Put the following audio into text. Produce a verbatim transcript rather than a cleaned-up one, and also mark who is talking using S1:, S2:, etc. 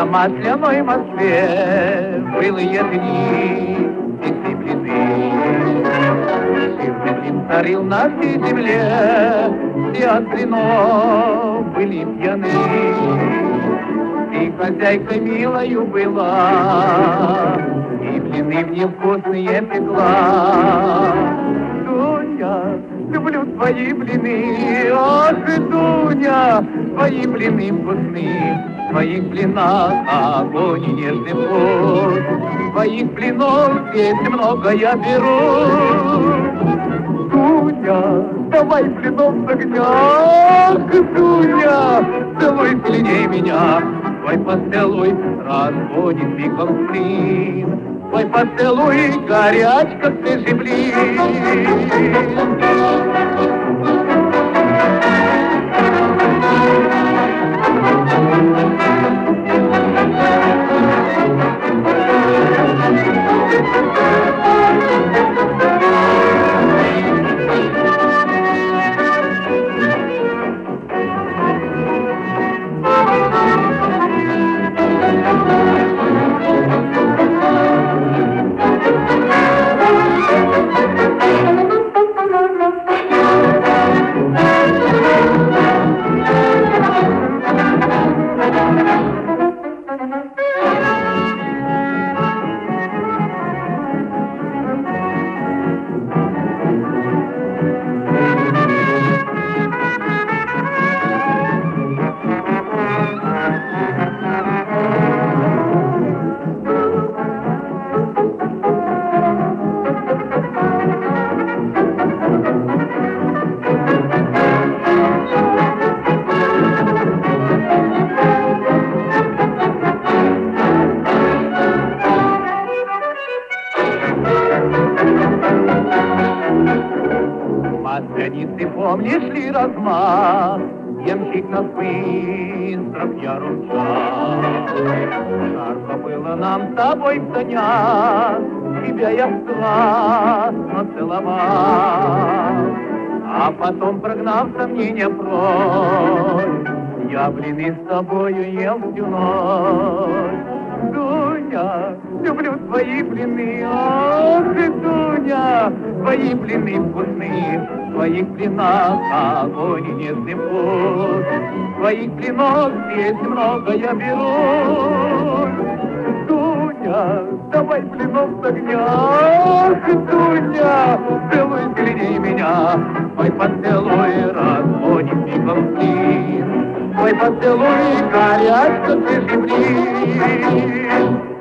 S1: масляной Москве былые дни пекли блины. Сырный блин царил на всей земле, все от блинов были пьяны. И хозяйка милою была, и блины мне вкусные пекла. Дуня, люблю твои блины, ах, Дуня, твои блины вкусные. В твоих блинах огонь и нежный вкус, в твоих блинов здесь много я беру. Дуня, давай блинов с огня, ах, Дуня, целуй сильней меня. Твой поцелуй разгонит мигом блин, твой поцелуй горяч, как свежий блин. Масляницы, помнишь ли размах? Ямщик нас быстро в яру мчал. Жарко было нам с тобой в санях, тебя я страстно целовал. А потом, прогнав сомнения прочь, я блины с тобою ел всю ночь. Дуня, люблю твои блины, ах, Дуня, твои блины вкусные, в твоих блинах огонь и нежный вкус, в твоих блинах здесь много я беру. Дуня, давай блинов с огня, ах, Дуня, целуй сильней меня, твой поцелуй разгонит мигом блин, твой поцелуй горяч, как свежий блин.